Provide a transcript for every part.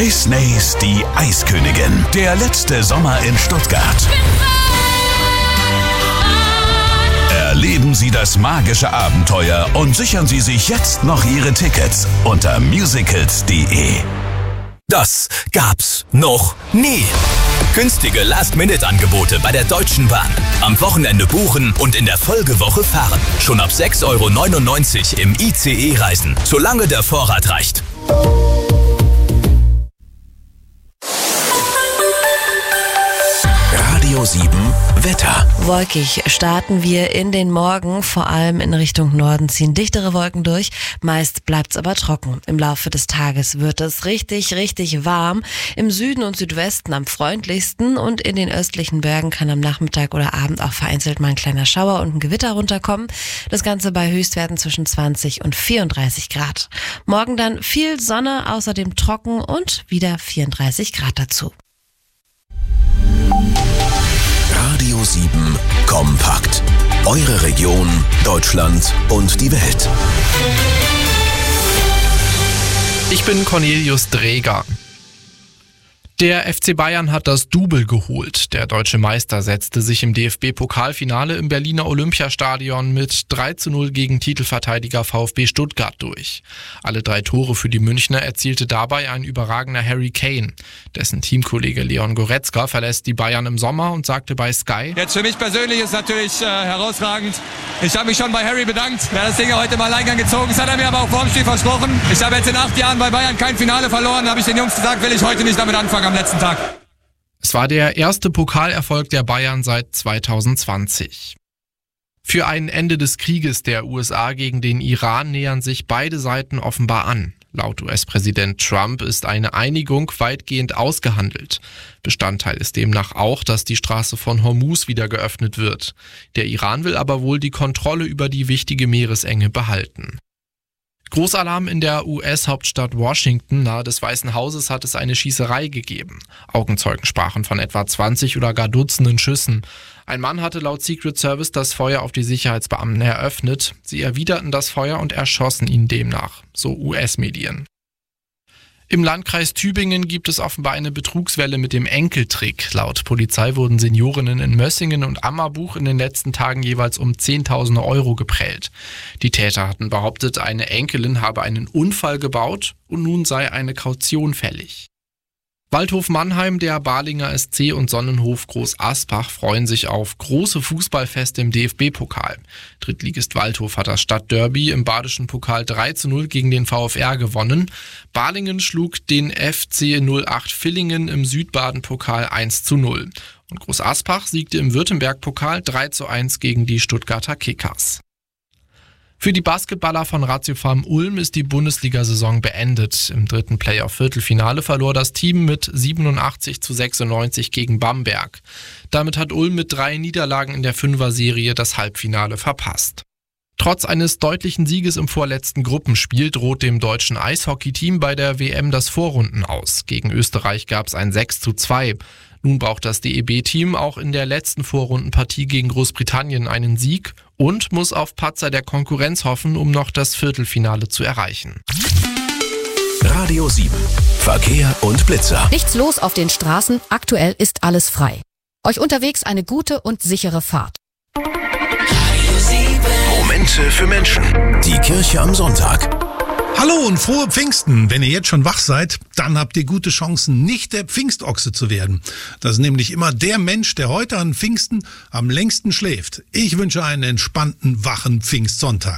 Disneys Die Eiskönigin. Der letzte Sommer in Stuttgart. Erleben Sie das magische Abenteuer und sichern Sie sich jetzt noch Ihre Tickets unter musicals.de. Das gab's noch nie. Günstige Last-Minute-Angebote bei der Deutschen Bahn. Am Wochenende buchen und in der Folgewoche fahren. Schon ab 6,99 € im ICE reisen, solange der Vorrat reicht. Radio 7 Wetter. Wolkig starten wir in den Morgen, vor allem in Richtung Norden ziehen dichtere Wolken durch. Meist bleibt's aber trocken. Im Laufe des Tages wird es richtig warm. Im Süden und Südwesten am freundlichsten und in den östlichen Bergen kann am Nachmittag oder Abend auch vereinzelt mal ein kleiner Schauer und ein Gewitter runterkommen. Das Ganze bei Höchstwerten zwischen 20 und 34 Grad. Morgen dann viel Sonne, außerdem trocken und wieder 34 Grad dazu. Radio 7 Kompakt. Eure Region, Deutschland und die Welt. Ich bin Cornelius Dreger. Der FC Bayern hat das Double geholt. Der deutsche Meister setzte sich im DFB-Pokalfinale im Berliner Olympiastadion mit 3:0 gegen Titelverteidiger VfB Stuttgart durch. Alle 3 Tore für die Münchner erzielte dabei ein überragender Harry Kane. Dessen Teamkollege Leon Goretzka verlässt die Bayern im Sommer und sagte bei Sky: Jetzt für mich persönlich ist natürlich herausragend. Ich habe mich schon bei Harry bedankt. Er hat das Ding heute mal Alleingang gezogen. Das hat er mir aber auch vor dem Spiel versprochen. Ich habe jetzt in 8 Jahren bei Bayern kein Finale verloren. Da habe ich den Jungs gesagt, will ich heute nicht damit anfangen am letzten Tag. Es war der erste Pokalerfolg der Bayern seit 2020. Für ein Ende des Krieges der USA gegen den Iran nähern sich beide Seiten offenbar an. Laut US-Präsident Trump ist eine Einigung weitgehend ausgehandelt. Bestandteil ist demnach auch, dass die Straße von Hormuz wieder geöffnet wird. Der Iran will aber wohl die Kontrolle über die wichtige Meeresenge behalten. Großalarm in der US-Hauptstadt Washington. Nahe des Weißen Hauses hat es eine Schießerei gegeben. Augenzeugen sprachen von etwa 20 oder gar Dutzenden Schüssen. Ein Mann hatte laut Secret Service das Feuer auf die Sicherheitsbeamten eröffnet. Sie erwiderten das Feuer und erschossen ihn demnach, so US-Medien. Im Landkreis Tübingen gibt es offenbar eine Betrugswelle mit dem Enkeltrick. Laut Polizei wurden Seniorinnen in Mössingen und Ammerbuch in den letzten Tagen jeweils um Zehntausende Euro geprellt. Die Täter hatten behauptet, eine Enkelin habe einen Unfall gebaut und nun sei eine Kaution fällig. Waldhof Mannheim, der Balinger SC und Sonnenhof Groß Aspach freuen sich auf große Fußballfeste im DFB-Pokal. Drittligist Waldhof hat das Stadtderby im badischen Pokal 3:0 gegen den VfR gewonnen. Balingen schlug den FC 08 Villingen im Südbaden-Pokal 1:0. Und Groß Aspach siegte im Württemberg-Pokal 3:1 gegen die Stuttgarter Kickers. Für die Basketballer von Ratiofarm Ulm ist die Bundesliga-Saison beendet. Im 3. Playoff-Viertelfinale verlor das Team mit 87:96 gegen Bamberg. Damit hat Ulm mit 3 Niederlagen in der 5er-Serie das Halbfinale verpasst. Trotz eines deutlichen Sieges im vorletzten Gruppenspiel droht dem deutschen Eishockey-Team bei der WM das Vorrundenaus. Gegen Österreich gab es ein 6:2. Nun braucht das DEB-Team auch in der letzten Vorrundenpartie gegen Großbritannien einen Sieg und muss auf Patzer der Konkurrenz hoffen, um noch das Viertelfinale zu erreichen. Radio 7 Verkehr und Blitzer. Nichts los auf den Straßen, aktuell ist alles frei. Euch unterwegs eine gute und sichere Fahrt. Momente für Menschen. Die Kirche am Sonntag. Hallo und frohe Pfingsten. Wenn ihr jetzt schon wach seid, dann habt ihr gute Chancen, nicht der Pfingstochse zu werden. Das ist nämlich immer der Mensch, der heute an Pfingsten am längsten schläft. Ich wünsche einen entspannten, wachen Pfingstsonntag.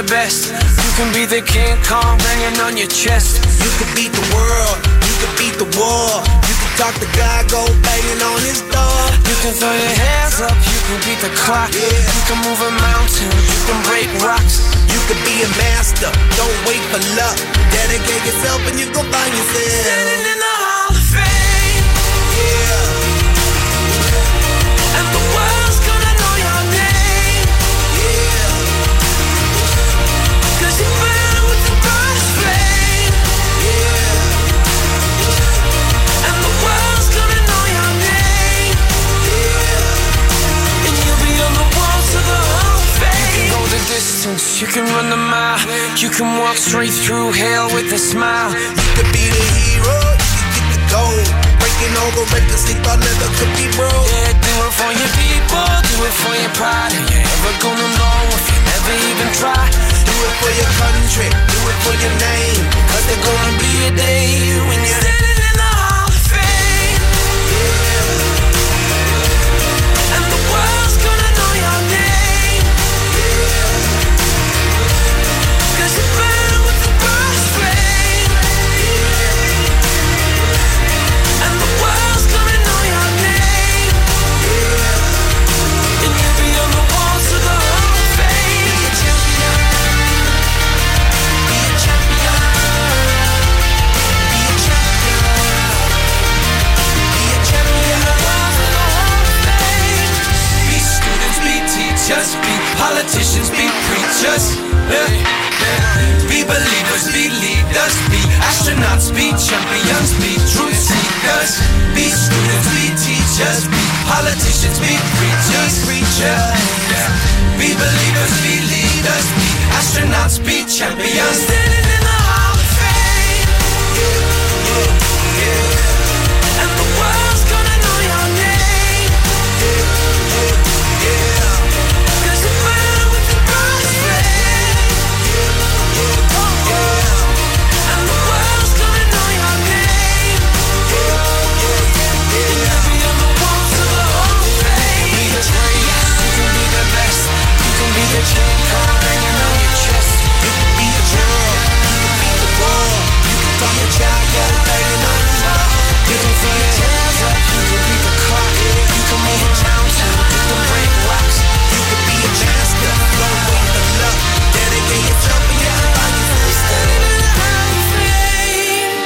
the best. You can be the King Kong banging on your chest. You can beat the world, you can beat the war. You can talk to God, go banging on his door. You can throw your hands up, you can beat the clock. You can move a mountain, you can break rocks. You can be a master, don't wait for luck. Dedicate yourself and you gon' find yourself standing in the Hall of Fame. Yeah. And the world's gonna know your name. Yeah. 'Cause you burn with the brightest flame. Yeah. And the world's gonna know your name. Yeah. And you'll be on the walls of the Hall of Fame. You can go the distance, you can run the mile. You can walk straight through hell with a smile. You could be the hero, you can get the gold. Breaking all the records they thought never could be broke. Yeah, do it for your people, do it for your pride. And you're never gonna know if you never even try. Do it for your country, do it for your name. 'Cause there's gonna be a day when you're standing in the Hall of Fame. Yeah. And the world's gonna know your name. Yeah. 'Cause you burn with the brightest flame. Yeah. And the world's gonna know your name. Yeah. And you'll be on the walls of the Hall of Fame. Be a champion. Be a champion. Be a champion. Be a champion. The walls of the Hall of Fame. Be students, be teachers, be politicians, be preachers. Be believers, be leaders, be astronauts, be champions, be truth seekers. Be students, be teachers, be politicians, be preachers. Be believers, be leaders, be astronauts, be champions. Standing in the Hall of Fame. Yeah. And the world's gonna know your name. Yeah. 'Cause you burn with the brightest flame. And the world's gonna know your name. And you'll be on the walls of the Hall of Fame. Be the greatest, you can be the best. You can be the King Kong banging on your chest. You can be the world, you can be the war. You can throw your child, go banging on his door. You can throw your hands up, you can beat the clock. You can move a mountain, you can break rocks. You can be a master, don't wait for luck. Dedicate yourself and you can find yourself standing in the Hall of Fame.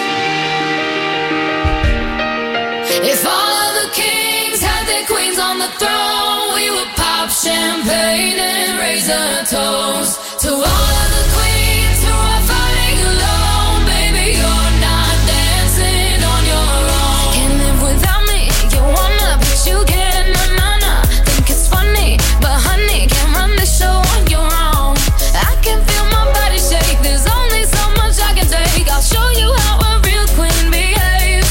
If all of the kings had their queens on the throne, we would pop champagne and raise a toast to all of the queens who are fighting alone. Baby, you're not dancing on your own. Can't live without me, you wanna, but you can't. Na-na-na, think it's funny, but honey, can't run the show on your own. I can feel my body shake, there's only so much I can take. I'll show you how a real queen behaves.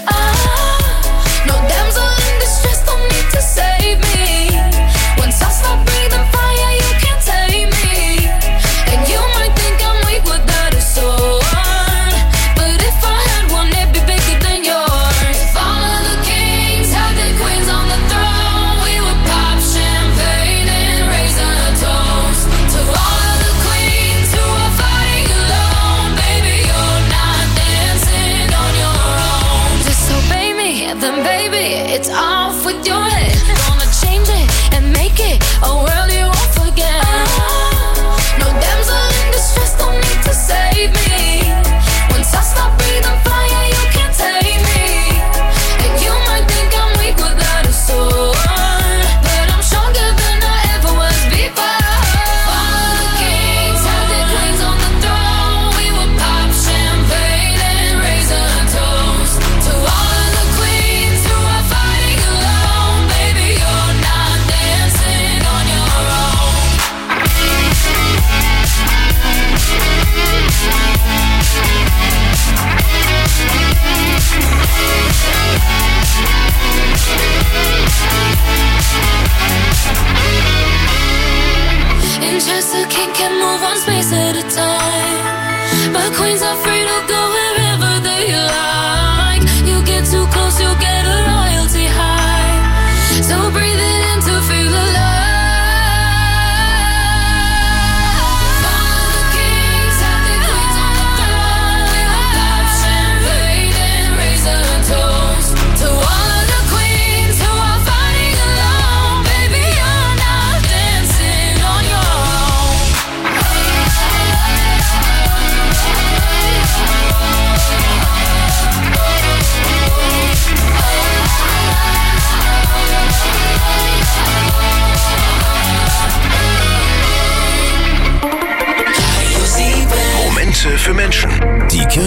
No damsel in distress, don't need to save me. Once I stop breathing fire, you can't tame me. And you might think I'm weak without a sword, but if I had one, it'd be bigger than yours. If all of the kings had their queens on the throne, we would pop champagne and raise a toast to all of the queens who are fighting alone. Baby, you're not dancing on your own. Just obey me, then baby, it's off with your head. Gonna change it and make it a world you won't forget. No damsel in distress, don't need to save me. Once I stop breathing fire, you can't tame me. And you might think I'm weak without a sword, but I'm stronger than I ever was before. All of the kings had their queens on the throne, we would pop champagne and raise a toast to all of the queens who are fighting alone. Baby, you're not dancing on your own. In chess, a king can move one space at a time, but queens are free to go wherever they like. You get too close, you'll get a royalty high. So breathe it in to feel alive. All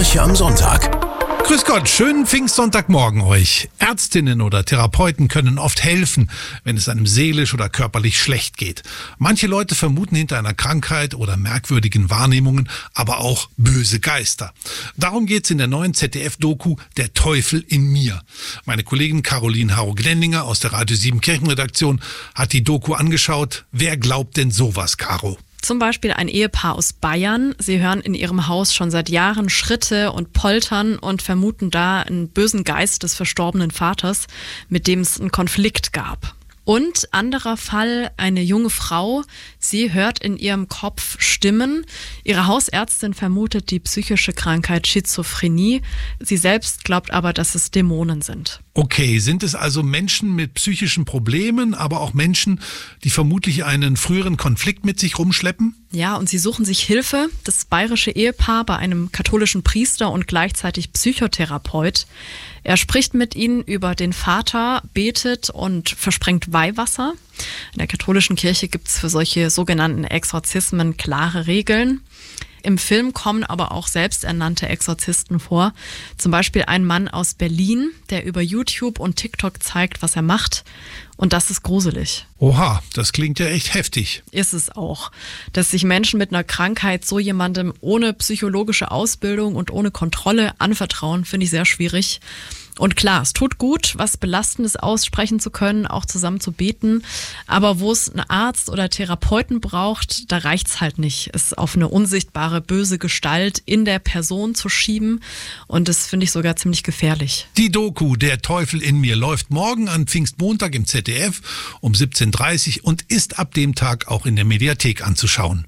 Kirche am Sonntag. Grüß Gott, schönen Pfingstsonntagmorgen euch. Ärztinnen oder Therapeuten können oft helfen, wenn es einem seelisch oder körperlich schlecht geht. Manche Leute vermuten hinter einer Krankheit oder merkwürdigen Wahrnehmungen aber auch böse Geister. Darum geht's in der neuen ZDF-Doku Der Teufel in mir. Meine Kollegin Caroline Haro-Glendinger aus der Radio 7 Kirchenredaktion hat die Doku angeschaut. Wer glaubt denn sowas, Caro? Zum Beispiel ein Ehepaar aus Bayern. Sie hören in ihrem Haus schon seit Jahren Schritte und Poltern und vermuten da einen bösen Geist des verstorbenen Vaters, mit dem es einen Konflikt gab. Und anderer Fall, eine junge Frau, sie hört in ihrem Kopf Stimmen. Ihre Hausärztin vermutet die psychische Krankheit Schizophrenie. Sie selbst glaubt aber, dass es Dämonen sind. Okay, sind es also Menschen mit psychischen Problemen, aber auch Menschen, die vermutlich einen früheren Konflikt mit sich rumschleppen? Ja, und sie suchen sich Hilfe. Das bayerische Ehepaar bei einem katholischen Priester und gleichzeitig Psychotherapeut. Er spricht mit ihnen über den Vater, betet und versprengt Weihwasser. In der katholischen Kirche gibt es für solche sogenannten Exorzismen klare Regeln. Im Film kommen aber auch selbsternannte Exorzisten vor. Zum Beispiel ein Mann aus Berlin, der über YouTube und TikTok zeigt, was er macht. Und das ist gruselig. Oha, das klingt ja echt heftig. Ist es auch. Dass sich Menschen mit einer Krankheit so jemandem ohne psychologische Ausbildung und ohne Kontrolle anvertrauen, finde ich sehr schwierig. Und klar, es tut gut, was Belastendes aussprechen zu können, auch zusammen zu beten. Aber wo es einen Arzt oder Therapeuten braucht, da reicht's halt nicht, es auf eine unsichtbare, böse Gestalt in der Person zu schieben. Und das finde ich sogar ziemlich gefährlich. Die Doku Der Teufel in mir läuft morgen an Pfingstmontag im ZDF um 17:30 Uhr und ist ab dem Tag auch in der Mediathek anzuschauen.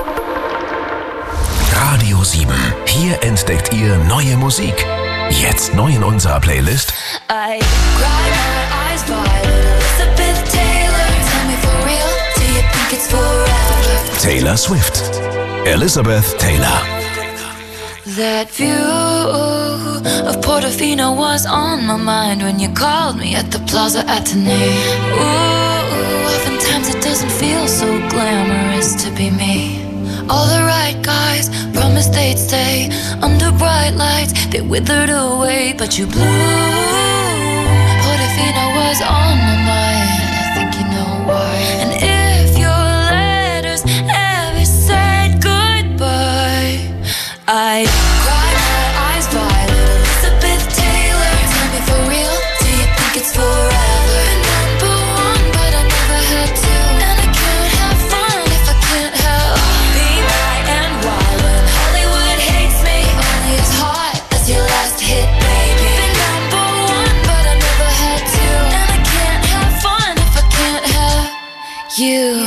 Radio 7. Hier entdeckt ihr neue Musik. Jetzt neu in unserer Playlist. I cry my eyes violet, Elizabeth Taylor. Tell me for real, do you think it's forever? Taylor Swift. Elizabeth Taylor. That view of Portofino was on my mind when you called me at the Plaza Athénée. Ooh, oftentimes it doesn't feel so glamorous to be me. All the right guys promised they'd stay under bright lights. They withered away, but you blew. Portofino was on my mind. I think you know why. And if your letters ever said goodbye, I'd cry my eyes violet, Elizabeth Taylor. Tell me for real, do you think it's forever? Been number one, but I never had to. And I can't have fun if I can't have. Be my and wild when Hollywood hates me. Only as hot as your last hit, baby. Been number one, but I never had to. And I can't have fun if I can't have you.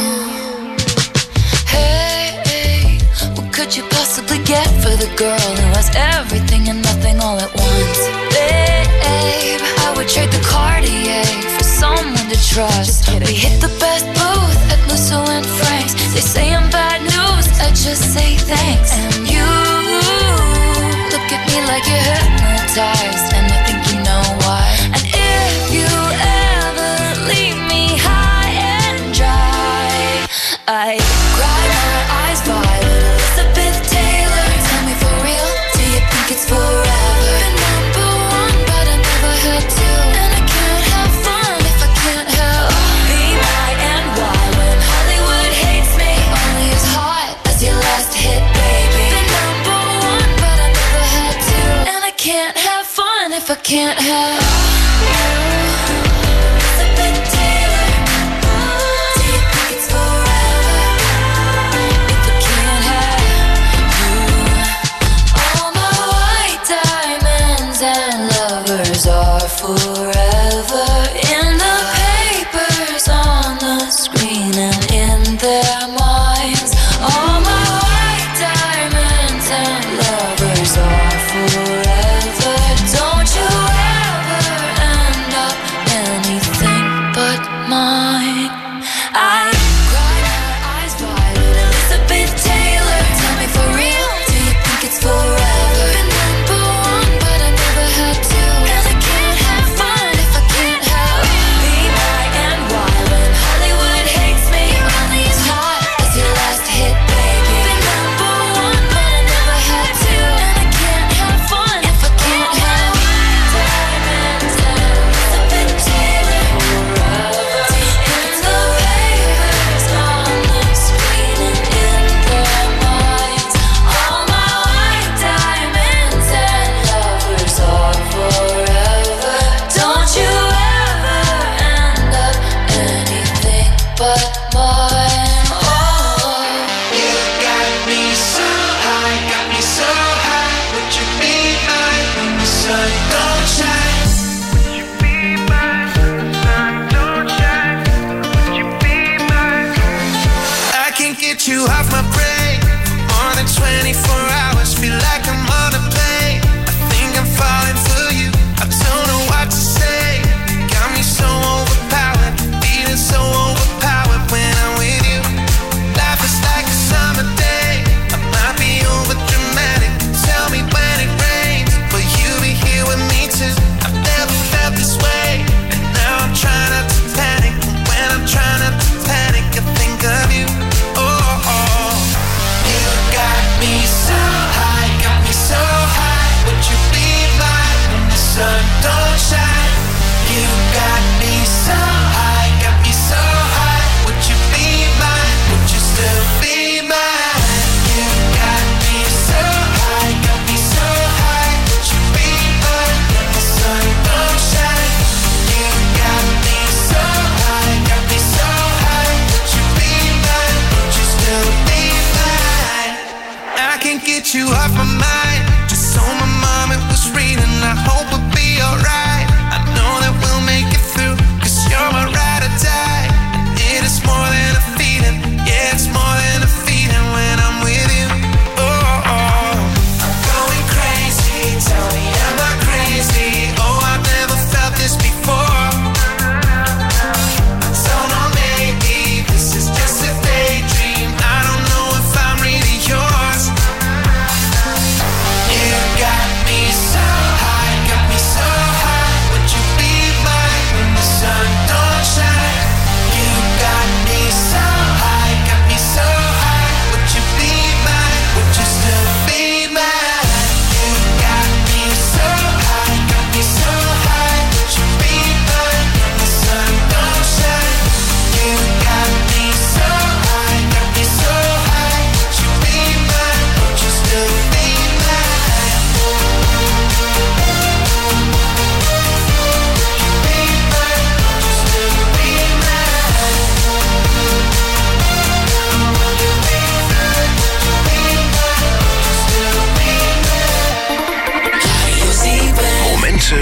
What could you possibly get for the girl who has everything and nothing all at once? Babe, I would trade the Cartier for someone to trust. We hit the best booth at Musso and Frank's. They say I'm bad news, I just say thanks. And you look at me like you're hypnotized, and I think you know why. And if you ever leave me high and dry, I cry my eyes violet, Elizabeth Taylor. Tell me for real, do you think it's forever? Been number one, but I never had to. And I can't have fun if I can't have. Be my and wild when Hollywood hates me. Only as hot as your last hit, baby. Been number one, but I never had to. And I can't have fun if I can't have you. Elizabeth Taylor. Do you think it's forever? If I can't have you. All my white diamonds and lovers are forever in the papers, on the screen, and in their minds. All my white diamonds and lovers are forever. Don't you ever end up anything but mine. I cry my eyes violet, Elizabeth Taylor. Tell me for real, do you think it's forever? Been number one, but I never had to. And I can't have fun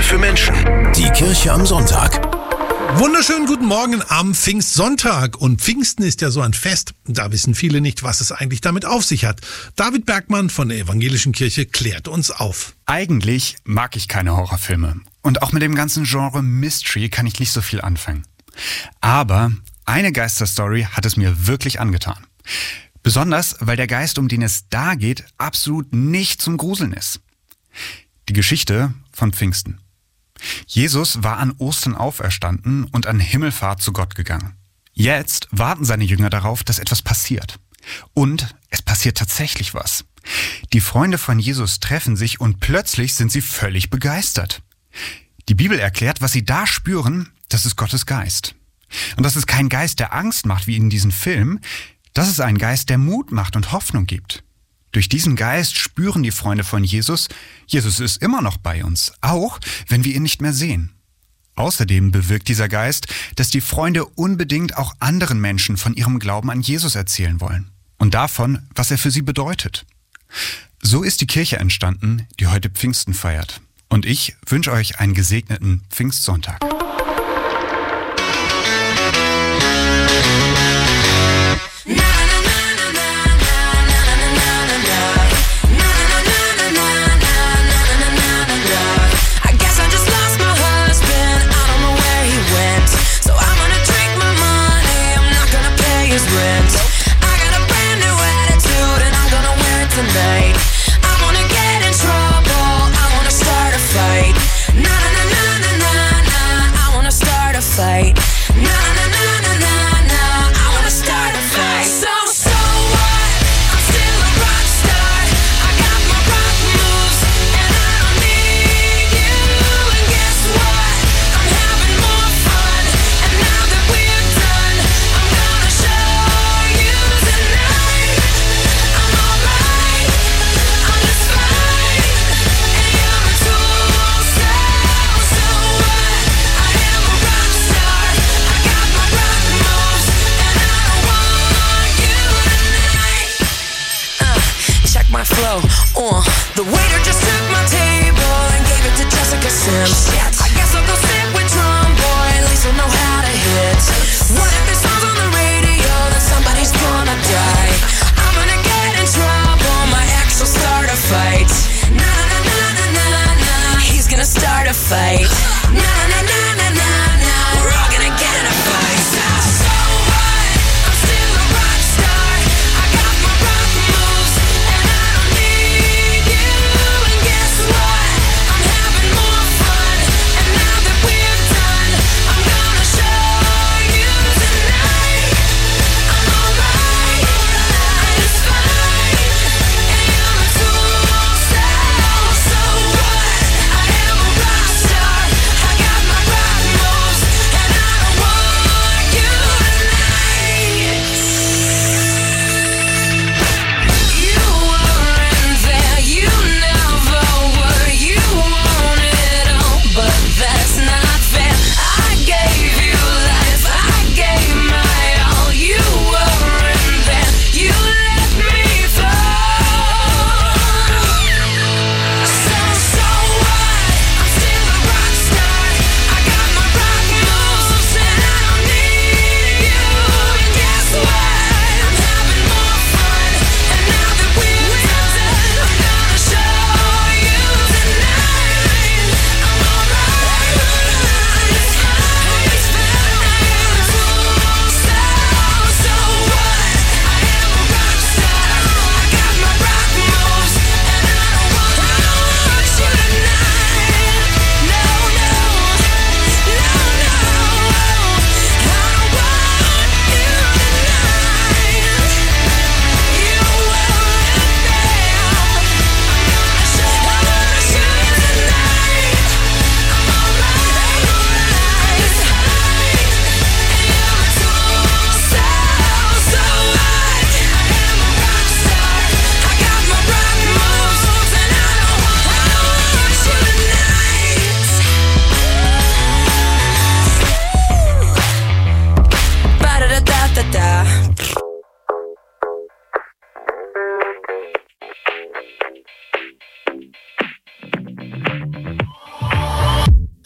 für Menschen. Die Kirche am Sonntag. Wunderschönen guten Morgen am Pfingstsonntag. Und Pfingsten ist ja so ein Fest. Da wissen viele nicht, was es eigentlich damit auf sich hat. David Bergmann von der Evangelischen Kirche klärt uns auf. Eigentlich mag ich keine Horrorfilme. Und auch mit dem ganzen Genre Mystery kann ich nicht so viel anfangen. Aber eine Geisterstory hat es mir wirklich angetan. Besonders, weil der Geist, um den es da geht, absolut nicht zum Gruseln ist. Die Geschichte von Pfingsten. Jesus war an Ostern auferstanden und an Himmelfahrt zu Gott gegangen. Jetzt warten seine Jünger darauf, dass etwas passiert. Und es passiert tatsächlich was. Die Freunde von Jesus treffen sich und plötzlich sind sie völlig begeistert. Die Bibel erklärt, was sie da spüren, das ist Gottes Geist. Und das ist kein Geist, der Angst macht, wie in diesem Film. Das ist ein Geist, der Mut macht und Hoffnung gibt. Durch diesen Geist spüren die Freunde von Jesus, Jesus ist immer noch bei uns, auch wenn wir ihn nicht mehr sehen. Außerdem bewirkt dieser Geist, dass die Freunde unbedingt auch anderen Menschen von ihrem Glauben an Jesus erzählen wollen und davon, was er für sie bedeutet. So ist die Kirche entstanden, die heute Pfingsten feiert. Und ich wünsche euch einen gesegneten Pfingstsonntag. The waiter just took my table and gave it to Jessica Sims. I guess I'll go sit with Drum Boy, at least I'll know how to hit. What if this song's on the radio, then somebody's gonna die. I'm gonna get in trouble, my ex will start a fight. Na na na na na na, he's gonna start a fight. Na na na na na na, we're all gonna get in a fight. So what? I'm still a rock star. I got my rock moves and I don't need you. And guess what? I'm having more fun. And now that we're done, I'm gonna show you tonight. I'm alright, it's fine. And you're a tool, so what? I am a rock star.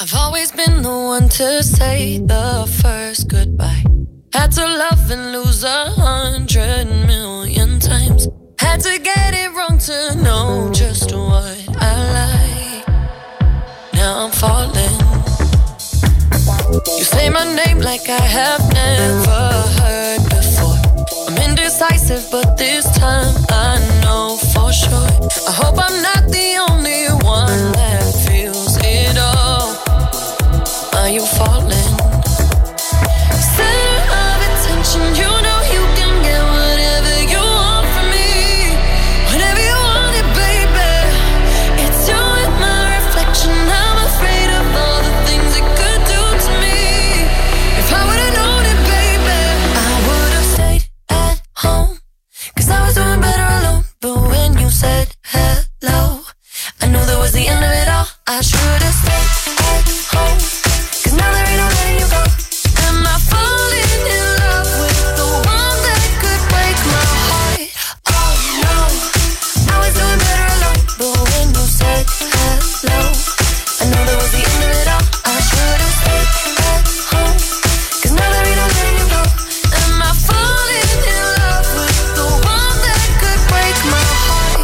I've always been the one to say the first goodbye. Had to love and lose 100 million times. Had to get it wrong to know just what I like. Now I'm falling. You say my name like I have never heard before. I'm indecisive, but this time I know for sure. I hope I'm not the only one that feels it all. Are you falling? Center of attention, you know you can get whatever you want from me. Whenever you want it, baby. It's you and my reflection. I'm afraid of all the things it could do to me. If I would've known it, baby, I would've stayed at home. 'Cause I was doing better alone. But when you said hello, I knew that was the end of it all. I should've stayed at home. 'Cause now there ain't no letting you go. Am I falling in love with the one that could break my heart? Oh no, I was doing better alone. But when you said hello, I knew that was the end of it all. I should've stayed at home. 'Cause now there ain't no letting you go. Am I falling in love with the one that could break my heart?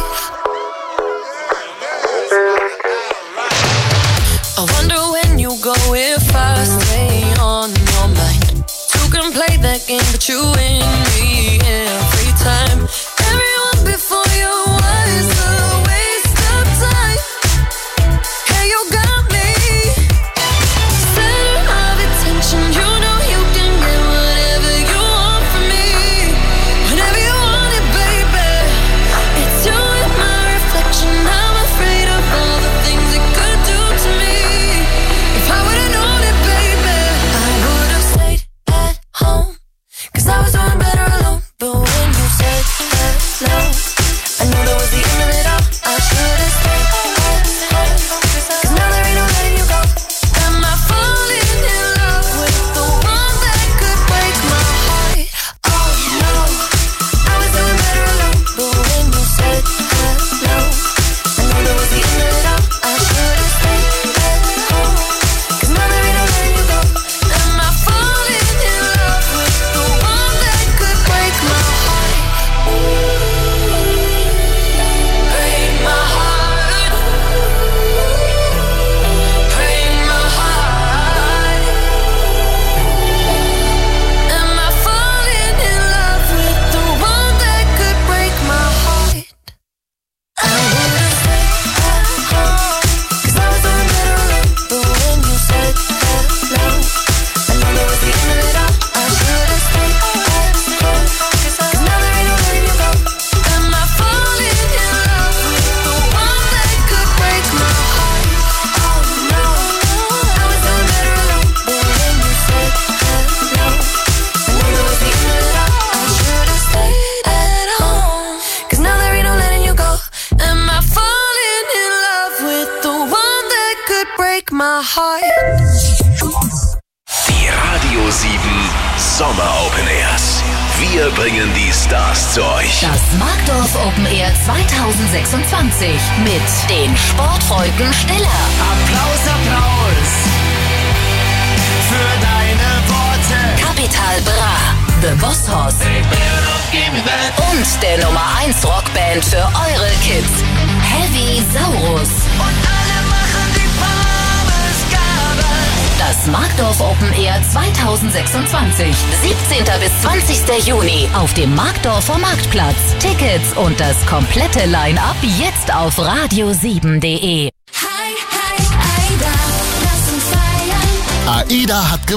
I wonder when you go if I stay on your mind. Two can play that game, but you win me every time. Everyone before you was a waste of time. Hey, you got me. Center of attention, you know you can get whatever you want from me. Whenever you want it, baby. It's you and my reflection. I'm afraid of all the things it could do to me. If I would've known it, baby, I would've stayed at home. 'Cause I was doing better alone. But when you said hello, I knew that was the end of it all. I should've stayed at home. 'Cause now there ain't no letting you go. Am I falling in love with the one that could break my heart? Oh no, I was doing better alone. But when you said hello, I knew that was the end of it all. I should've stayed at home. 'Cause now there ain't no letting you go. Am I falling in love with the one that could break my heart? Break my heart. Break my heart. Am I falling in love with the one that could break my heart? I would've stayed at home. 'Cause I was doing better alone. But when you said hello, I knew that was the end of it all. I should've stayed at home. 'Cause now there ain't no letting you go. Am I falling in love with the one that could break my heart? Oh no, I was doing better alone. But when you said hello, I knew that was the end of it all. I should've stayed at home. 'Cause now there ain't no letting you go. Am I falling in love with the one that could break my heart? Die Radio 7 Sommer Open Airs. Wir bringen die Stars zu euch. Das Markdorf Open Air 2026 mit den Sportfreuden Stiller. Applaus, Applaus für deine Worte. Capital Bra, The Boss Hoss und der Nummer 1 Rockband für eure Kids, Heavy Saurus. Und alle machen die Pommesgabe. Das Markdorf Open Air 2026, 17. bis 20. Juni auf dem Markdorfer Marktplatz. Tickets und das komplette Line-Up jetzt auf radio7.de. Hi, hi, Aida, lass uns feiern. AIDA hat gewonnen.